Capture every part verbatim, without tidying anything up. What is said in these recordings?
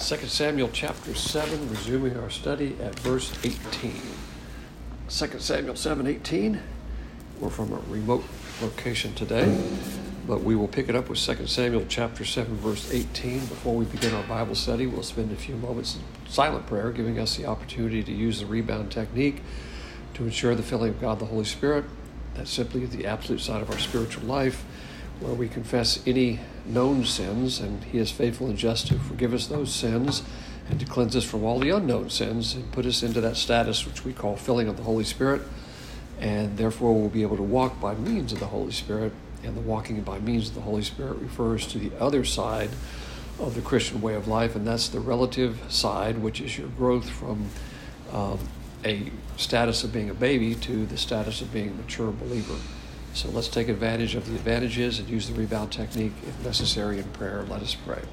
Second Samuel chapter seven, resuming our study at verse eighteen. Second Samuel seven eighteen. We're from a remote location today, but we will pick it up with Second Samuel chapter seven, verse eighteen. Before we begin our Bible study, we'll spend a few moments in silent prayer, giving us the opportunity to use the rebound technique to ensure the filling of God the Holy Spirit. That's simply the absolute side of our spiritual life, where we confess any known sins, and He is faithful and just to forgive us those sins and to cleanse us from all the unknown sins and put us into that status which we call filling of the Holy Spirit. And therefore we'll be able to walk by means of the Holy Spirit, and the walking by means of the Holy Spirit refers to the other side of the Christian way of life, and that's the relative side, which is your growth from um, a status of being a baby to the status of being a mature believer. So let's take advantage of the advantages and use the rebound technique if necessary in prayer. Let us pray.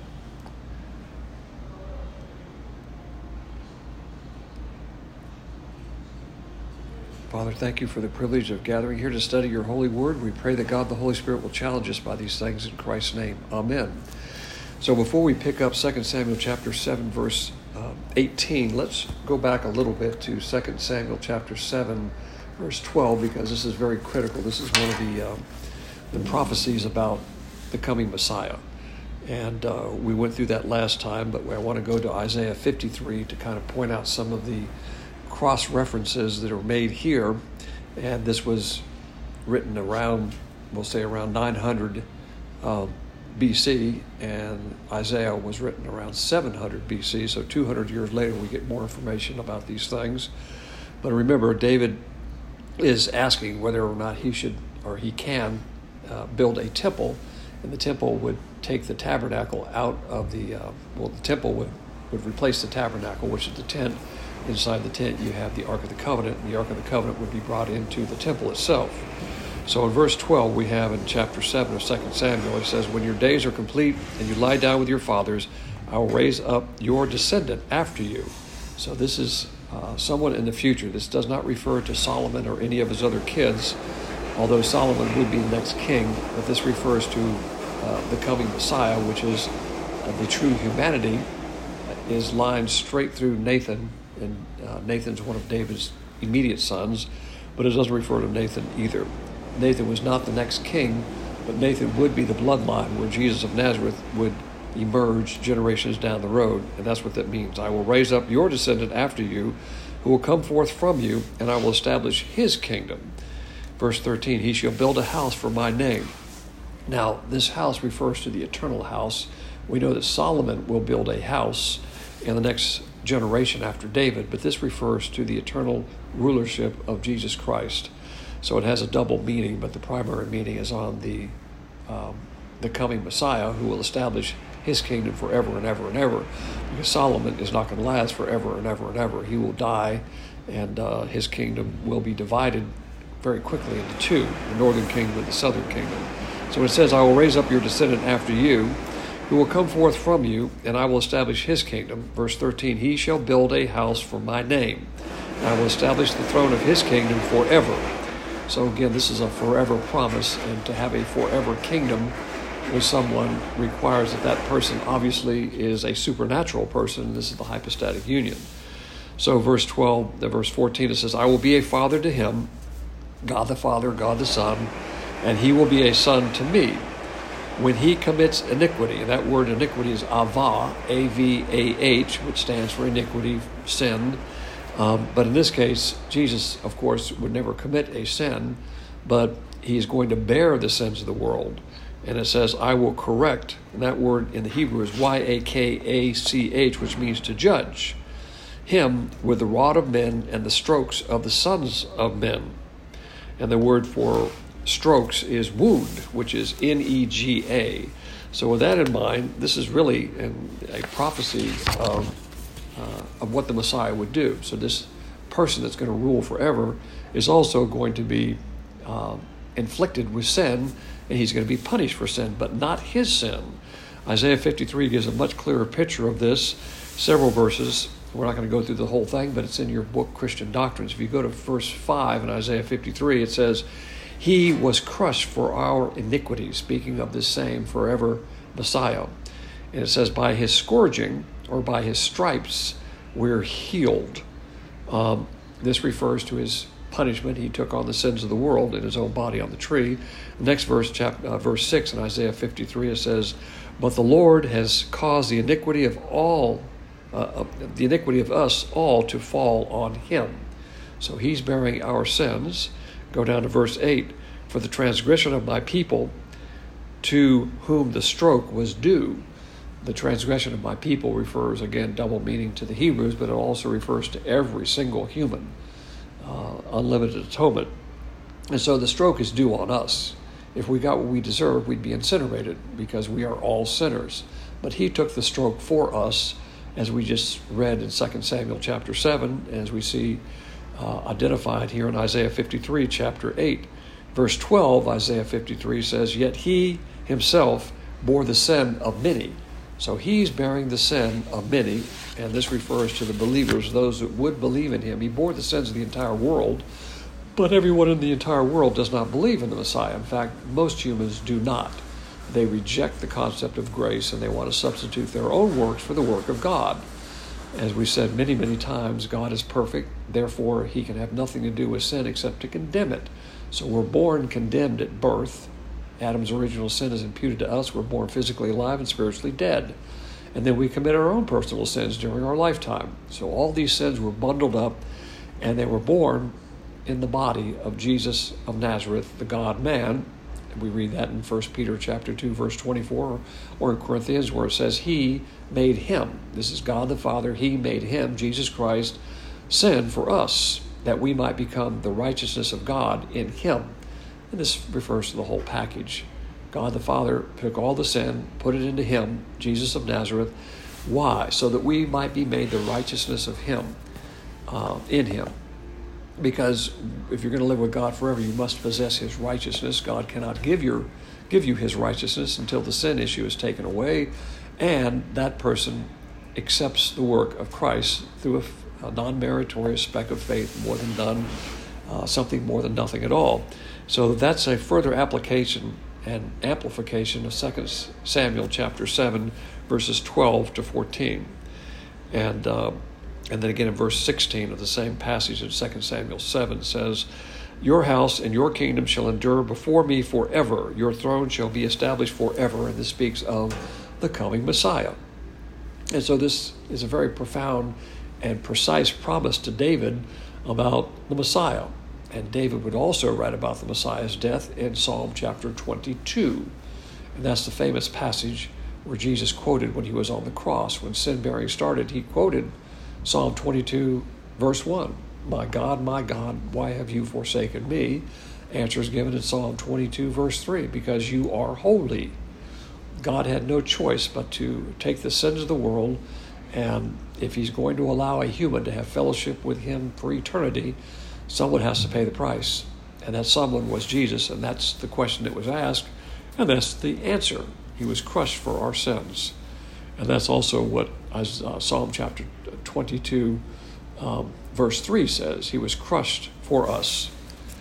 Father, thank you for the privilege of gathering here to study your holy word. We pray that God the Holy Spirit will challenge us by these things in Christ's name. Amen. So before we pick up Second Samuel chapter seven, verse um, eighteen, let's go back a little bit to Second Samuel chapter seven, verse twelve, because this is very critical. This is one of the uh, the prophecies about the coming Messiah. And uh, we went through that last time, but I want to go to Isaiah fifty-three to kind of point out some of the cross-references that are made here. And this was written around, we'll say around nine hundred uh, B C, and Isaiah was written around seven hundred B C, so two hundred years later we get more information about these things. But remember, David is asking whether or not he should or he can uh, build a temple, and the temple would take the tabernacle out of the, uh, well, the temple would, would replace the tabernacle, which is the tent. Inside the tent you have the Ark of the Covenant, and the Ark of the Covenant would be brought into the temple itself. So in verse twelve we have in chapter seven of Second Samuel, it says, "When your days are complete and you lie down with your fathers, I will raise up your descendant after you." So this is Uh, someone in the future. This does not refer to Solomon or any of his other kids, although Solomon would be the next king, but this refers to uh, the coming Messiah, which is uh, the true humanity, is lined straight through Nathan, and uh, Nathan's one of David's immediate sons, but it doesn't refer to Nathan either. Nathan was not the next king, but Nathan would be the bloodline where Jesus of Nazareth would emerge generations down the road, and that's what that means. "I will raise up your descendant after you, who will come forth from you, and I will establish his kingdom." Verse thirteen, "He shall build a house for my name." Now, this house refers to the eternal house. We know that Solomon will build a house in the next generation after David, but this refers to the eternal rulership of Jesus Christ. So it has a double meaning, but the primary meaning is on the um, the coming Messiah, who will establish his kingdom forever and ever and ever, because Solomon is not going to last forever and ever and ever. He will die, and uh, his kingdom will be divided very quickly into two, the northern kingdom and the southern kingdom. So it says, "I will raise up your descendant after you, who will come forth from you, and I will establish his kingdom." Verse thirteen, "He shall build a house for my name, and I will establish the throne of his kingdom forever." So again, this is a forever promise, and to have a forever kingdom with someone requires that that person obviously is a supernatural person. This is the hypostatic union. So verse twelve, the verse fourteen, it says, "I will be a father to him," God the Father, God the Son, "and he will be a son to me. When he commits iniquity," and that word iniquity is avah, A V A H, which stands for iniquity, sin. Um, but in this case, Jesus, of course, would never commit a sin, but he is going to bear the sins of the world. And it says, "I will correct," and that word in the Hebrew is Y A K A C H, which means to judge, "him with the rod of men and the strokes of the sons of men." And the word for strokes is wound, which is N E G A. So with that in mind, this is really a prophecy of, uh, of what the Messiah would do. So this person that's going to rule forever is also going to be uh, inflicted with sin, and he's going to be punished for sin, but not his sin. Isaiah fifty-three gives a much clearer picture of this. Several verses. We're not going to go through the whole thing, but it's in your book, Christian Doctrines. If you go to verse five in Isaiah fifty-three, it says, "He was crushed for our iniquities," speaking of this same forever Messiah. And it says, "By his scourging," or by his stripes we're healed. Um, this refers to his punishment he took on the sins of the world in his own body on the tree. The next verse, chapter, uh, verse six in Isaiah fifty-three, it says, "But the Lord has caused the iniquity of all, uh, the iniquity of us all to fall on him." So he's bearing our sins. Go down to verse eight. "For the transgression of my people, to whom the stroke was due." The transgression of my people refers, again, double meaning to the Hebrews, but it also refers to every single human. Uh, unlimited atonement. And so the stroke is due on us. If we got what we deserve, we'd be incinerated because we are all sinners. But he took the stroke for us, as we just read in Second Samuel chapter seven, as we see uh, identified here in Isaiah fifty-three, chapter eight. Verse twelve, Isaiah fifty-three says, "Yet he himself bore the sin of many." So he's bearing the sin of many, and this refers to the believers, those that would believe in him. He bore the sins of the entire world, but everyone in the entire world does not believe in the Messiah. In fact, most humans do not. They reject the concept of grace, and they want to substitute their own works for the work of God. As we said many, many times, God is perfect, therefore he can have nothing to do with sin except to condemn it. So we're born condemned at birth. Adam's original sin is imputed to us. We're born physically alive and spiritually dead. And then we commit our own personal sins during our lifetime. So all these sins were bundled up, and they were born in the body of Jesus of Nazareth, the God-man. And we read that in First Peter chapter two, verse twenty-four, or in Corinthians, where it says, he made him. This is God the Father. He made him, Jesus Christ, sin for us, that we might become the righteousness of God in him. And this refers to the whole package. God the Father took all the sin, put it into him, Jesus of Nazareth. Why? So that we might be made the righteousness of him, uh, in him. Because if you're going to live with God forever, you must possess his righteousness. God cannot give your, give you his righteousness until the sin issue is taken away, and that person accepts the work of Christ through a, a non-meritorious speck of faith, more than none, uh, something more than nothing at all. So that's a further application and amplification of Second Samuel chapter seven, verses twelve to fourteen. And uh, and then again in verse sixteen of the same passage in Second Samuel seven says, "Your house and your kingdom shall endure before me forever. Your throne shall be established forever." And this speaks of the coming Messiah. And so this is a very profound and precise promise to David about the Messiah. And David would also write about the Messiah's death in Psalm chapter twenty-two. And that's the famous passage where Jesus quoted when he was on the cross. When sin bearing started, he quoted Psalm twenty-two, verse one. "My God, my God, why have you forsaken me?" Answer is given in Psalm twenty-two, verse three, "Because you are holy." God had no choice but to take the sins of the world, and if he's going to allow a human to have fellowship with him for eternity, someone has to pay the price, and that someone was Jesus, and that's the question that was asked, and that's the answer. He was crushed for our sins, and that's also what uh, Psalm chapter twenty-two, um, verse three says. He was crushed for us.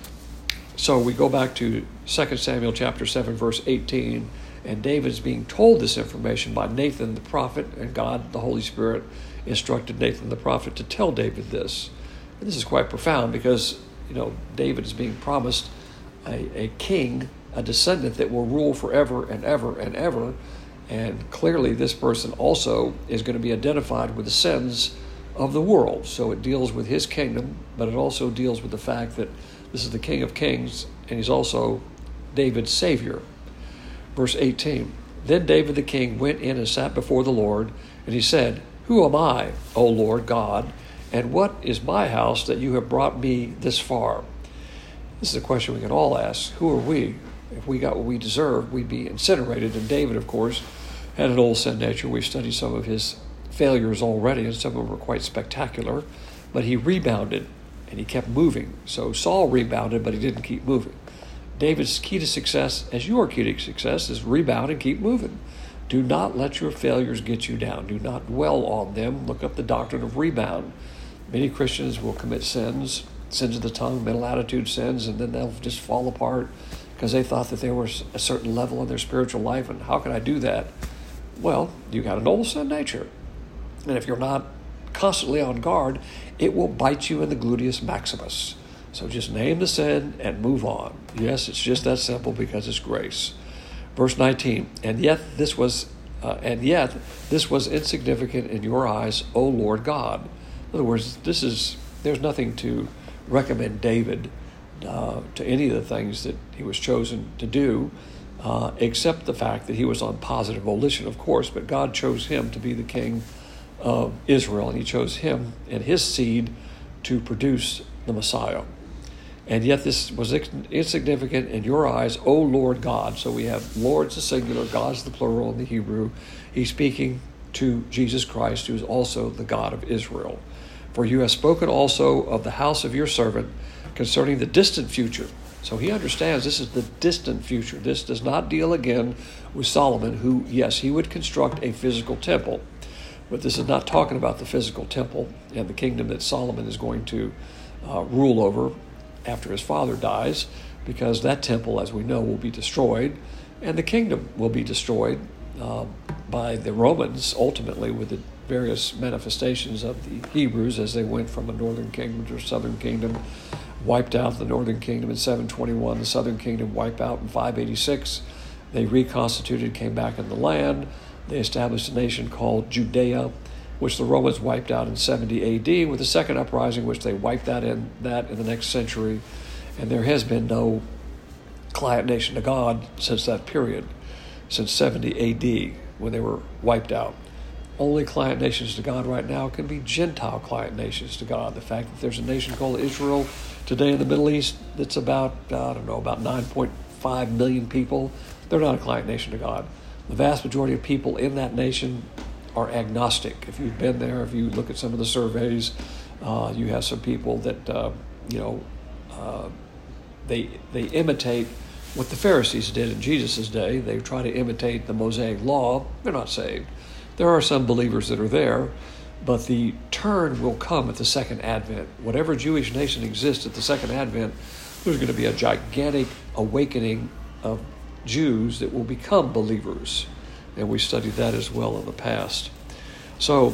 So we go back to Second Samuel chapter seven, verse eighteen, and David's being told this information by Nathan the prophet, and God, the Holy Spirit, instructed Nathan the prophet to tell David this. And this is quite profound because, you know, David is being promised a, a king, a descendant that will rule forever and ever and ever. And clearly this person also is going to be identified with the sins of the world. So it deals with his kingdom, but it also deals with the fact that this is the King of Kings, and he's also David's Savior. Verse eighteen, "Then David the king went in and sat before the Lord, and he said, Who am I, O Lord God? And what is my house that you have brought me this far?" This is a question we can all ask. Who are we? If we got what we deserved, we'd be incinerated. And David, of course, had an old sin nature. We've studied some of his failures already, and some of them were quite spectacular. But he rebounded, and he kept moving. So Saul rebounded, but he didn't keep moving. David's key to success, as your key to success, is rebound and keep moving. Do not let your failures get you down. Do not dwell on them. Look up the doctrine of rebound. Many Christians will commit sins, sins of the tongue, mental attitude sins, and then they'll just fall apart because they thought that they were a certain level in their spiritual life. And how can I do that? Well, you got an old sin nature. And if you're not constantly on guard, it will bite you in the gluteus maximus. So just name the sin and move on. Yes, it's just that simple because it's grace. Verse nineteen, and yet this was uh, and yet this was insignificant in your eyes, O Lord God. In other words, this is there's nothing to recommend David uh, to any of the things that he was chosen to do, uh, except the fact that he was on positive volition, of course, but God chose him to be the king of Israel, and he chose him and his seed to produce the Messiah. And yet this was insignificant in your eyes, O Lord God. So we have Lord's the singular, God's the plural in the Hebrew. He's speaking to Jesus Christ, who is also the God of Israel. For you have spoken also of the house of your servant concerning the distant future. So he understands this is the distant future. This does not deal again with Solomon, who, yes, he would construct a physical temple. But this is not talking about the physical temple and the kingdom that Solomon is going to uh, rule over after his father dies, because that temple, as we know, will be destroyed, and the kingdom will be destroyed uh, by the Romans, ultimately, with the various manifestations of the Hebrews as they went from a northern kingdom to a southern kingdom, wiped out the northern kingdom in seven twenty-one, the southern kingdom wiped out in five eighty-six. They reconstituted, came back in the land. They established a nation called Judea, which the Romans wiped out in seventy A D with the second uprising, which they wiped that in that in the next century. And there has been no client nation to God since that period, since seventy A D when they were wiped out. Only client nations to God right now can be Gentile client nations to God. The fact that there's a nation called Israel today in the Middle East that's about, I don't know, about nine point five million people, they're not a client nation to God. The vast majority of people in that nation are agnostic. If you've been there, if you look at some of the surveys, uh, you have some people that, uh, you know, uh, they they imitate what the Pharisees did in Jesus' day. They try to imitate the Mosaic law. They're not saved. There are some believers that are there, but the turn will come at the second advent. Whatever Jewish nation exists at the second advent, there's going to be a gigantic awakening of Jews that will become believers. And we studied that as well in the past. So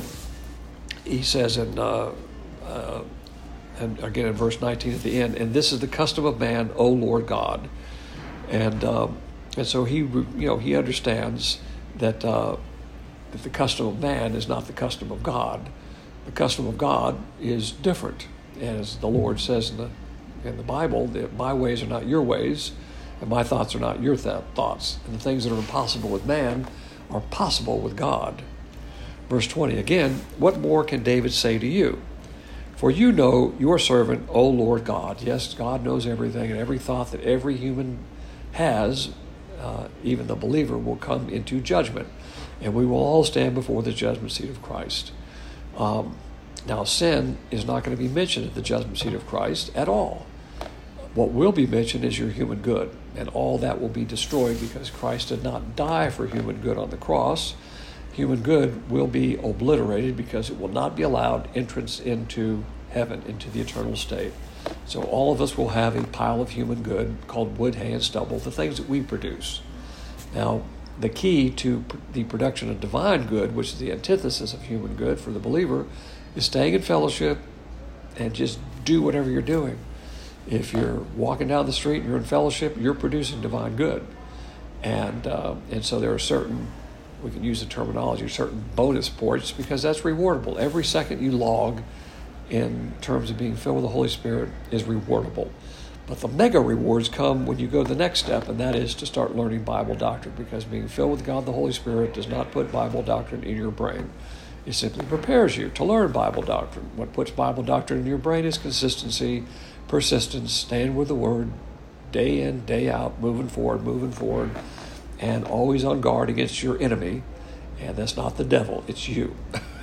he says in, uh, uh, and again in verse nineteen at the end, and this is the custom of man, O Lord God. And um, and so he, you know, he understands that uh, that the custom of man is not the custom of God. The custom of God is different. And as the Lord says in the in the Bible, that my ways are not your ways, and my thoughts are not your th- thoughts. And the things that are impossible with man are possible with God. Verse twenty, again, what more can David say to you? For you know your servant, O Lord God. Yes, God knows everything, and every thought that every human has, uh, even the believer, will come into judgment. And we will all stand before the judgment seat of Christ. Um, now, sin is not going to be mentioned at the judgment seat of Christ at all. What will be mentioned is your human good, and all that will be destroyed because Christ did not die for human good on the cross. Human good will be obliterated because it will not be allowed entrance into heaven, into the eternal state. So all of us will have a pile of human good called wood, hay, and stubble, the things that we produce. Now, the key to the production of divine good, which is the antithesis of human good for the believer, is staying in fellowship and just do whatever you're doing. If you're walking down the street and you're in fellowship, you're producing divine good. And uh, and so there are certain, we can use the terminology, certain bonus points, because that's rewardable. Every second you log in terms of being filled with the Holy Spirit is rewardable. But the mega rewards come when you go to the next step, and that is to start learning Bible doctrine, because being filled with God the Holy Spirit does not put Bible doctrine in your brain. It simply prepares you to learn Bible doctrine. What puts Bible doctrine in your brain is consistency, persistence, staying with the Word, day in, day out, moving forward, moving forward, and always on guard against your enemy. And that's not the devil, it's you.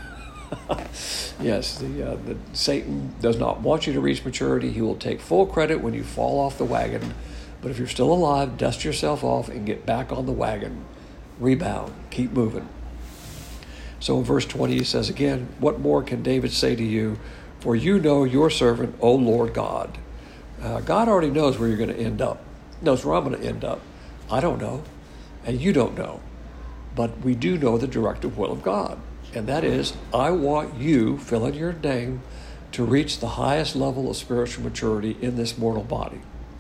Yes, the, uh, the Satan does not want you to reach maturity. He will take full credit when you fall off the wagon. But if you're still alive, dust yourself off and get back on the wagon. Rebound. Keep moving. So in verse twenty, he says again, what more can David say to you? For you know your servant, O Lord God. Uh, God already knows where you're going to end up. Knows where I'm going to end up. I don't know. And you don't know. But we do know the directive will of God. And that is, I want you, fill in your name, to reach the highest level of spiritual maturity in this mortal body.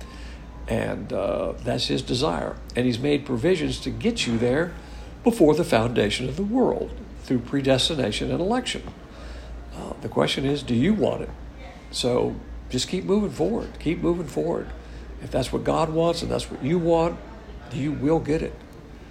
And uh, that's his desire. And he's made provisions to get you there before the foundation of the world through predestination and election. Uh, the question is, do you want it? So just keep moving forward. Keep moving forward. If that's what God wants and that's what you want, you will get it.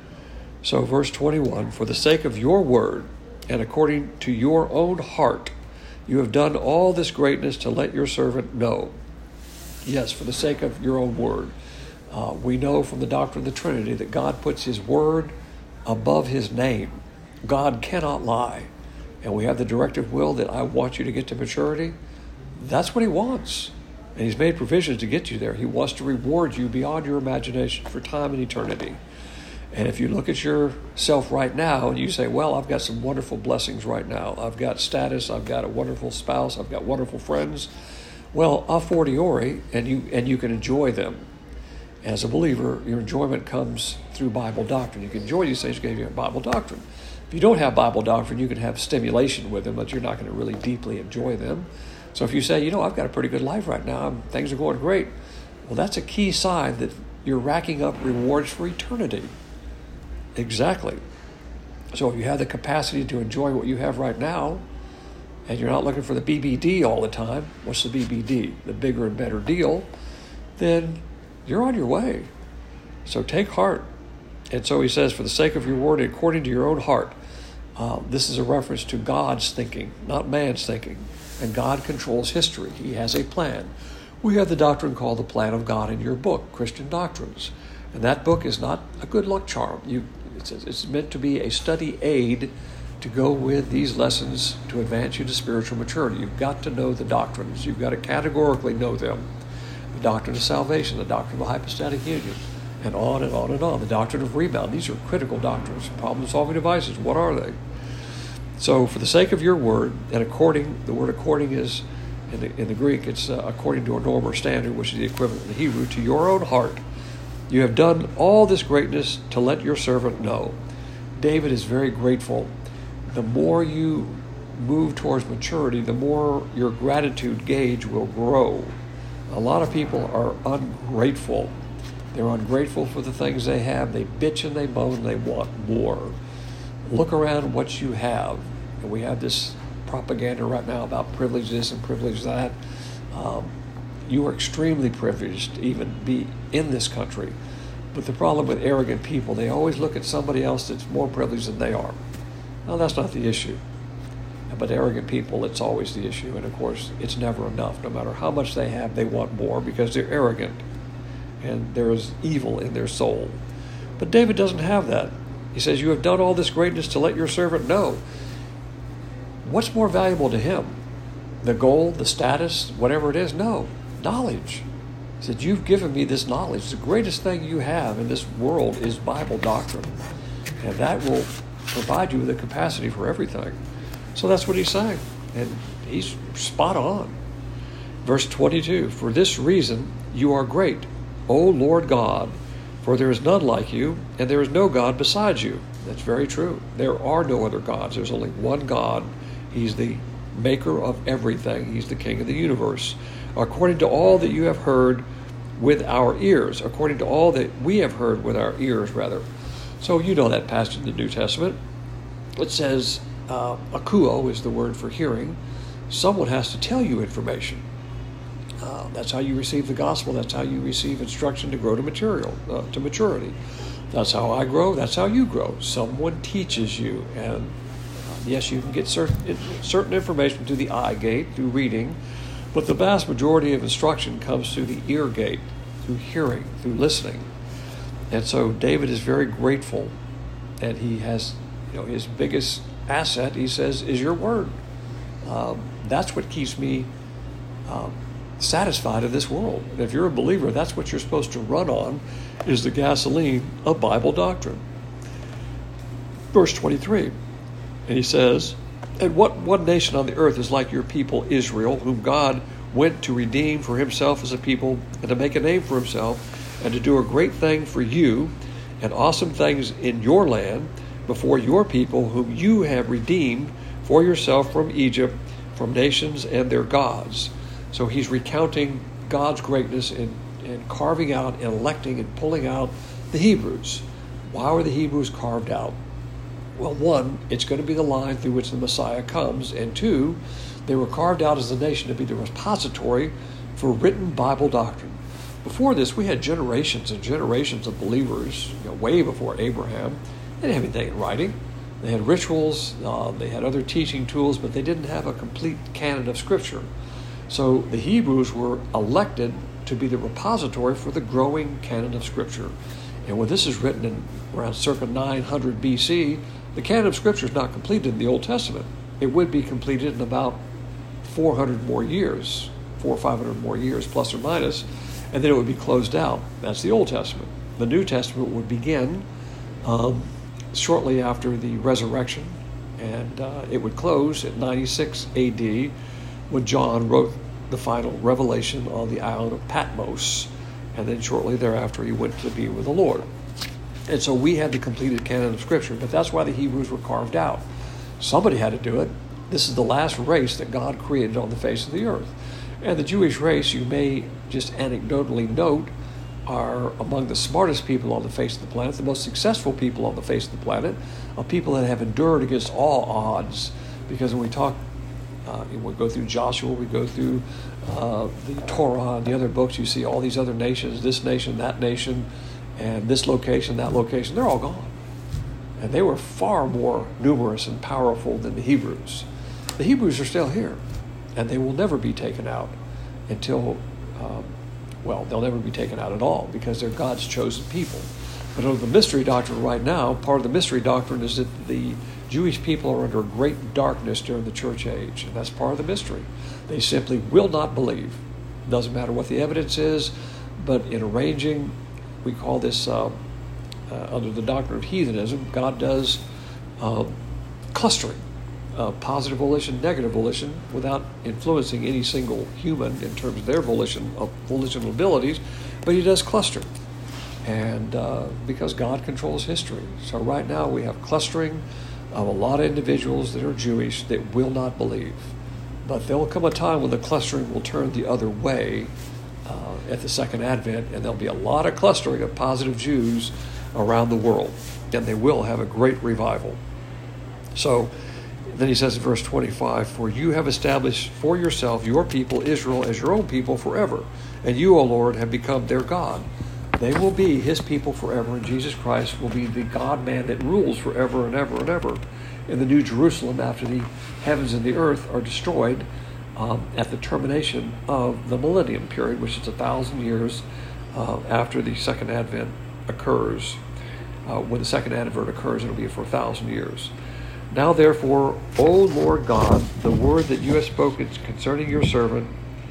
So verse twenty-one, for the sake of your word and according to your own heart, you have done all this greatness to let your servant know. Yes, for the sake of your own word. Uh, we know from the doctrine of the Trinity that God puts his word above his name. God cannot lie. And we have the directive will that I want you to get to maturity. That's what he wants. And he's made provisions to get you there. He wants to reward you beyond your imagination for time and eternity. And if you look at yourself right now and you say, well, I've got some wonderful blessings right now. I've got status. I've got a wonderful spouse. I've got wonderful friends. Well, a fortiori, and you and you can enjoy them. As a believer, your enjoyment comes through Bible doctrine. You can enjoy these things because you have Bible doctrine. If you don't have Bible doctrine, you can have stimulation with them, but you're not going to really deeply enjoy them. So if you say, you know, I've got a pretty good life right now, I'm, things are going great, well, that's a key sign that you're racking up rewards for eternity. Exactly. So if you have the capacity to enjoy what you have right now, and you're not looking for the B B D all the time, what's the B B D? The bigger and better deal, then you're on your way. So take heart. And so he says, for the sake of your word, according to your own heart. Uh, this is a reference to God's thinking, not man's thinking. And God controls history. He has a plan. We have the doctrine called the Plan of God in your book, Christian Doctrines. And that book is not a good luck charm. You, it's, it's meant to be a study aid to go with these lessons to advance you to spiritual maturity. You've got to know the doctrines. You've got to categorically know them. The doctrine of salvation, the doctrine of the hypostatic union, and on and on and on. The doctrine of rebound. These are critical doctrines. Problem-solving devices. What are they? So for the sake of your word, and according, the word according is, in the, in the Greek, it's uh, according to a norm or standard, which is the equivalent in the Hebrew, to your own heart. You have done all this greatness to let your servant know. David is very grateful. The more you move towards maturity, the more your gratitude gauge will grow. A lot of people are ungrateful. They're ungrateful for the things they have. They bitch and they moan and they want more. Look around what you have. And we have this propaganda right now about privilege this and privilege that. Um, you are extremely privileged to even be in this country. But the problem with arrogant people, they always look at somebody else that's more privileged than they are. Now, that's not the issue. But arrogant people, it's always the issue. And of course, it's never enough. No matter how much they have, they want more because they're arrogant. And there is evil in their soul. But David doesn't have that. He says, you have done all this greatness to let your servant know. What's more valuable to him? The gold, the status, whatever it is? No, knowledge. He said, you've given me this knowledge. The greatest thing you have in this world is Bible doctrine. And that will provide you with the capacity for everything. So that's what he's saying. And he's spot on. Verse twenty-two, for this reason you are great, O Lord God, for there is none like you, and there is no God besides you. That's very true. There are no other gods. There's only one God. He's the maker of everything. He's the king of the universe. According to all that you have heard with our ears, according to all that we have heard with our ears, rather. So you know that passage in the New Testament. It says, uh, akuo is the word for hearing. Someone has to tell you information. Uh, that's how you receive the gospel. That's how you receive instruction to grow to material, uh, to maturity. That's how I grow. That's how you grow. Someone teaches you. And uh, yes, you can get certain, certain information through the eye gate, through reading, but the vast majority of instruction comes through the ear gate, through hearing, through listening. And so David is very grateful, and he has, you know, his biggest asset, he says, is your word. Um, that's what keeps me um, satisfied in this world. And if you're a believer, that's what you're supposed to run on, is the gasoline of Bible doctrine. Verse twenty-three, and he says, and what one nation on the earth is like your people Israel, whom God went to redeem for himself as a people, and to make a name for himself, and to do a great thing for you, and awesome things in your land, before your people, whom you have redeemed for yourself from Egypt, from nations and their gods. So he's recounting God's greatness in, in carving out and electing and pulling out the Hebrews. Why were the Hebrews carved out? Well, one, it's going to be the line through which the Messiah comes, and two, they were carved out as a nation to be the repository for written Bible doctrine. Before this, we had generations and generations of believers, you know, way before Abraham. They didn't have anything in writing. They had rituals, uh, they had other teaching tools, but they didn't have a complete canon of Scripture. So the Hebrews were elected to be the repository for the growing canon of Scripture. And when this is written in around circa nine hundred B C, the canon of Scripture is not completed in the Old Testament. It would be completed in about four hundred more years, four or five hundred more years, plus or minus, and then it would be closed out. That's the Old Testament. The New Testament would begin um, shortly after the resurrection, and uh, it would close at ninety-six A D when John wrote the final revelation on the island of Patmos, and then shortly thereafter he went to be with the Lord. And so we had the completed canon of Scripture, but that's why the Hebrews were carved out. Somebody had to do it. This is the last race that God created on the face of the earth. And the Jewish race, you may just anecdotally note, are among the smartest people on the face of the planet, the most successful people on the face of the planet, are people that have endured against all odds. Because when we talk, uh, we go through Joshua, we go through uh, the Torah and the other books, you see all these other nations, this nation, that nation, and this location, that location, they're all gone. And they were far more numerous and powerful than the Hebrews. The Hebrews are still here, and they will never be taken out until, um, well, they'll never be taken out at all because they're God's chosen people. But under the mystery doctrine right now, part of the mystery doctrine is that the Jewish people are under great darkness during the church age, and that's part of the mystery. They simply will not believe. Doesn't matter what the evidence is, but in arranging, we call this, uh, uh, under the doctrine of heathenism, God does uh, clustering, uh, positive volition, negative volition, without influencing any single human in terms of their volition, of volitional abilities, but he does cluster. And uh, because God controls history. So right now we have clustering of a lot of individuals that are Jewish that will not believe. But there will come a time when the clustering will turn the other way uh, at the second advent, and there'll be a lot of clustering of positive Jews around the world, and they will have a great revival. So then he says in verse twenty-five, "For you have established for yourself your people Israel as your own people forever, and you, O Lord, have become their God." They will be his people forever, and Jesus Christ will be the God-man that rules forever and ever and ever in the New Jerusalem after the heavens and the earth are destroyed um, at the termination of the millennium period, which is a thousand years uh, after the second advent occurs. Uh, when the second advent occurs, it'll be for a thousand years. "Now therefore, O Lord God, the word that you have spoken concerning your servant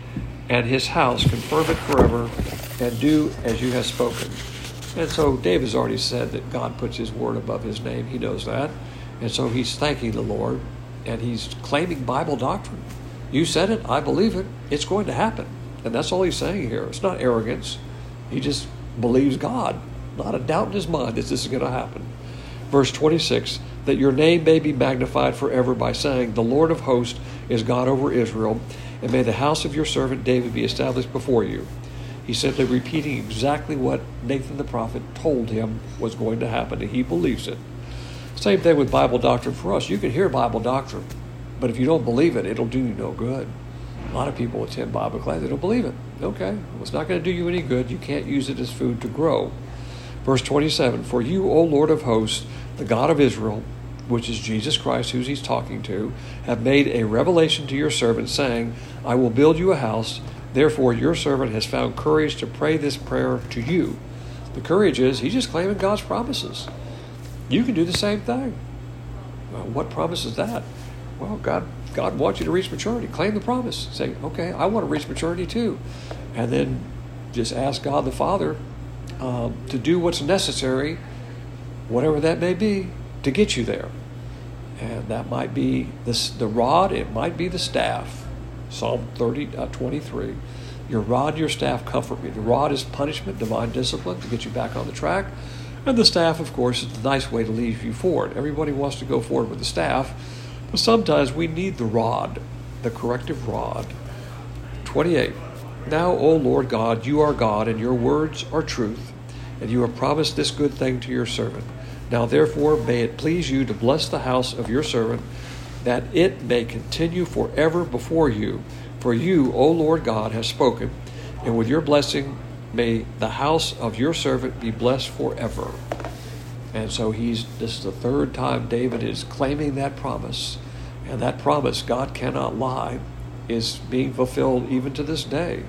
and his house, confirm it forever, and do as you have spoken." And so David's already said that God puts his word above his name. He knows that. And so he's thanking the Lord, and he's claiming Bible doctrine. You said it, I believe it, it's going to happen. And that's all he's saying here. It's not arrogance. He just believes God. Not a doubt in his mind that this is going to happen. Verse twenty-six, "That your name may be magnified forever by saying, the Lord of hosts is God over Israel, and may the house of your servant David be established before you." He's simply repeating exactly what Nathan the prophet told him was going to happen, and he believes it. Same thing with Bible doctrine for us. You can hear Bible doctrine, but if you don't believe it, it'll do you no good. A lot of people attend Bible class, they don't believe it. Okay, well, it's not going to do you any good. You can't use it as food to grow. Verse twenty-seven, "For you, O Lord of hosts, the God of Israel," which is Jesus Christ, who he's talking to, "have made a revelation to your servant, saying, I will build you a house. Therefore your servant has found courage to pray this prayer to you." The courage is, he's just claiming God's promises. You can do the same thing. Well, what promise is that? Well, God God wants you to reach maturity. Claim the promise. Say, okay, I want to reach maturity too. And then just ask God the Father um, to do what's necessary, whatever that may be, to get you there. And that might be the, the rod, it might be the staff. Psalm thirty, uh, twenty-three. "Your rod, your staff comfort me." The rod is punishment, divine discipline to get you back on the track. And the staff, of course, is the nice way to lead you forward. Everybody wants to go forward with the staff, but sometimes we need the rod, the corrective rod. twenty-eight. Now, O Lord God, you are God, and your words are truth, and you have promised this good thing to your servant. Now, therefore, may it please you to bless the house of your servant, that it may continue forever before you. For you, O Lord God, have spoken, and with your blessing may the house of your servant be blessed forever. And so he's this is the third time David is claiming that promise. And that promise, God cannot lie, is being fulfilled even to this day.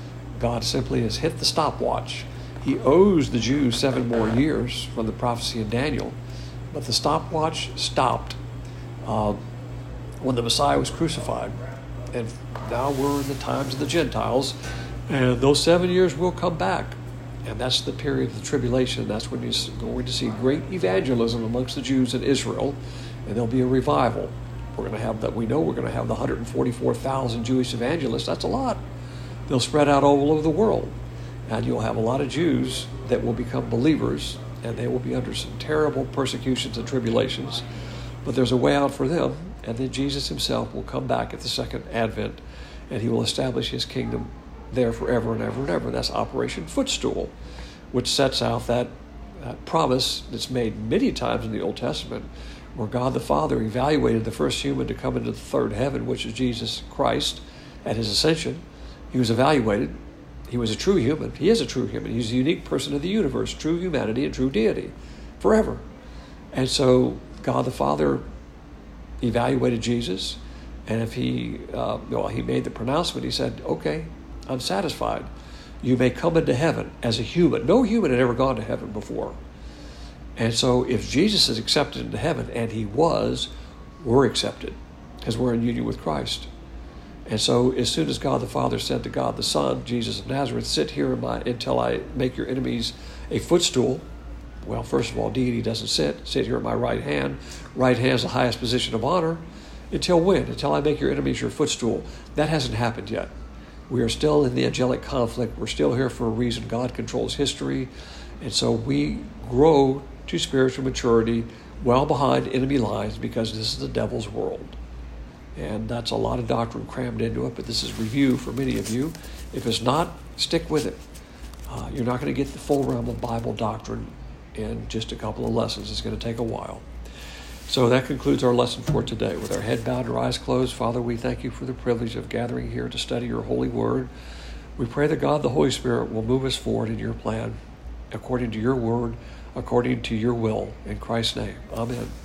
God simply has hit the stopwatch. He owes the Jews seven more years from the prophecy in Daniel, but the stopwatch stopped uh, when the Messiah was crucified. And now we're in the times of the Gentiles, and those seven years will come back. And that's the period of the tribulation. That's when you're going to see great evangelism amongst the Jews in Israel, and there'll be a revival. We're going to have that. We know we're going to have the one hundred forty-four thousand Jewish evangelists. That's a lot. They'll spread out all over the world. And you'll have a lot of Jews that will become believers, and they will be under some terrible persecutions and tribulations. But there's a way out for them, and then Jesus himself will come back at the second advent, and he will establish his kingdom there forever and ever and ever. That's Operation Footstool, which sets out that, that promise that's made many times in the Old Testament, where God the Father evaluated the first human to come into the third heaven, which is Jesus Christ, at his ascension. He was evaluated. He was a true human. He is a true human. He's a unique person of the universe, true humanity and true deity, forever. And so God the Father evaluated Jesus, and if he, uh, well, he made the pronouncement, he said, okay, I'm satisfied. You may come into heaven as a human. No human had ever gone to heaven before. And so if Jesus is accepted into heaven, and he was, we're accepted because we're in union with Christ. And so as soon as God the Father said to God the Son, Jesus of Nazareth, sit here in my, until I make your enemies a footstool. Well, first of all, deity doesn't sit. Sit here at my right hand. Right hand is the highest position of honor. Until when? Until I make your enemies your footstool. That hasn't happened yet. We are still in the angelic conflict. We're still here for a reason. God controls history. And so we grow to spiritual maturity well behind enemy lines, because this is the devil's world. And that's a lot of doctrine crammed into it, but this is review for many of you. If it's not, stick with it. Uh, you're not going to get the full realm of Bible doctrine in just a couple of lessons. It's going to take a while. So that concludes our lesson for today. With our head bowed and our eyes closed, Father, we thank you for the privilege of gathering here to study your holy word. We pray that God, the Holy Spirit, will move us forward in your plan, according to your word, according to your will. In Christ's name, amen.